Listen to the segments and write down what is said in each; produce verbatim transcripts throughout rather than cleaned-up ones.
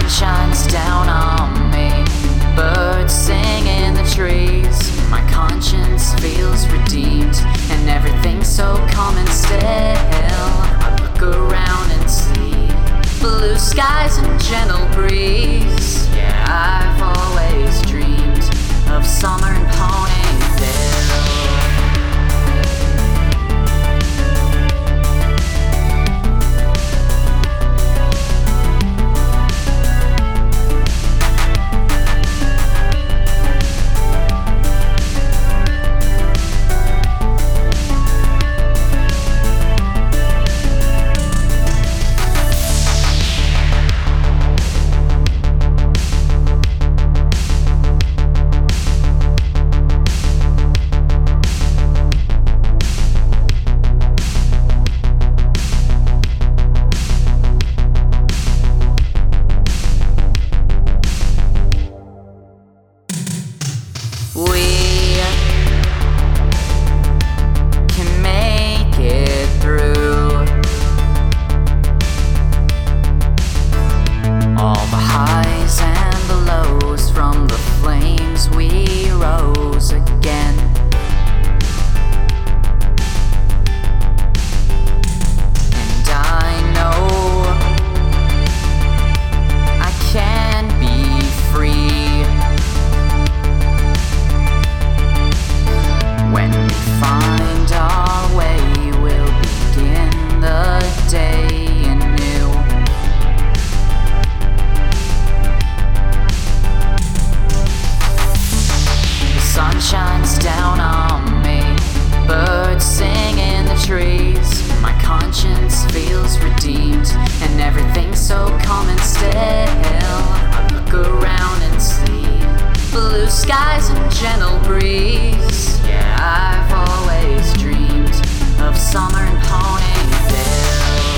shines down on me. Birds sing in the trees. My conscience feels redeemed, and everything's so calm and still. I look around and see blue skies and gentle breeze. Yeah, I've always dreamed of summer and Ponyville. Shines down on me. Birds sing in the trees. My conscience feels redeemed, and everything's so calm and still. I look around and see blue skies and gentle breeze. Yeah, I've always dreamed of summer and Ponyville.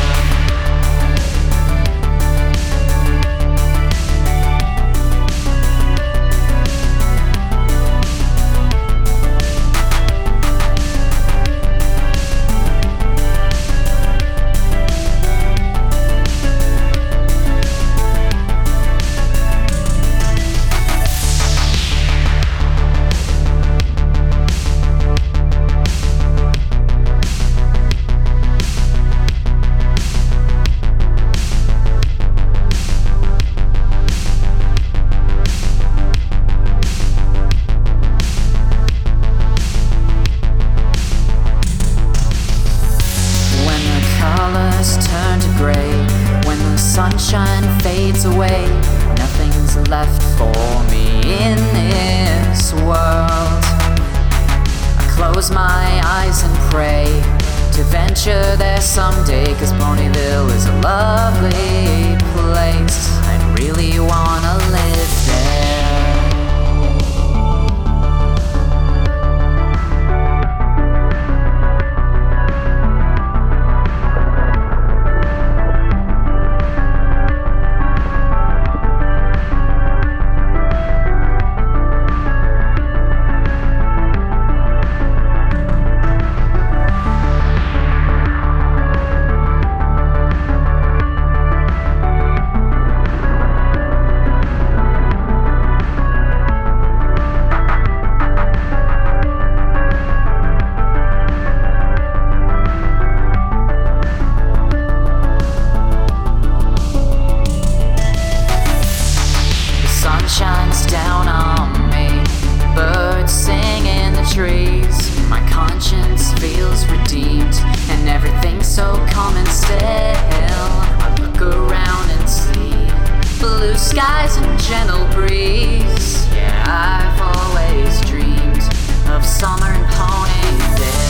Turn to gray, when the sunshine fades away, nothing's left for me in this world. I close my eyes and pray to venture there someday, 'cause Ponyville is a lovely place. I really wanna live there. Shines down on me. Birds sing in the trees. My conscience feels redeemed, and everything's so calm and still. I look around and see blue skies and gentle breeze. Yeah, I've always dreamed of summer and Ponyville.